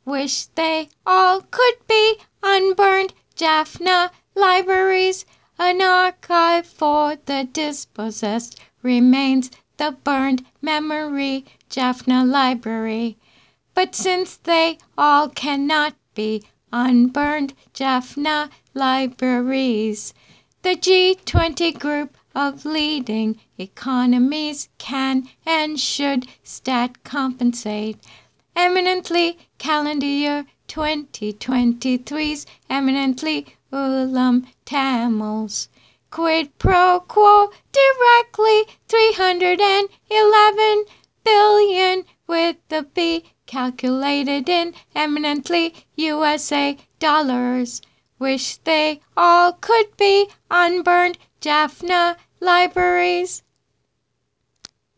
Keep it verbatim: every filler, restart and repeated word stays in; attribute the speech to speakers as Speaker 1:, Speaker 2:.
Speaker 1: Wish they all could be unburned Jaffna libraries, an archive for the dispossessed remains, the burned memory Jaffna Library. But since they all cannot be unburned Jaffna libraries, the G twenty group of leading economies can and should stat compensate eminently calendar year twenty twenty-three's eminently Ulam Tamils. Quid pro quo directly three hundred eleven billion with the B calculated in eminently U S A dollars. Wish they all could be unburned Jaffna libraries.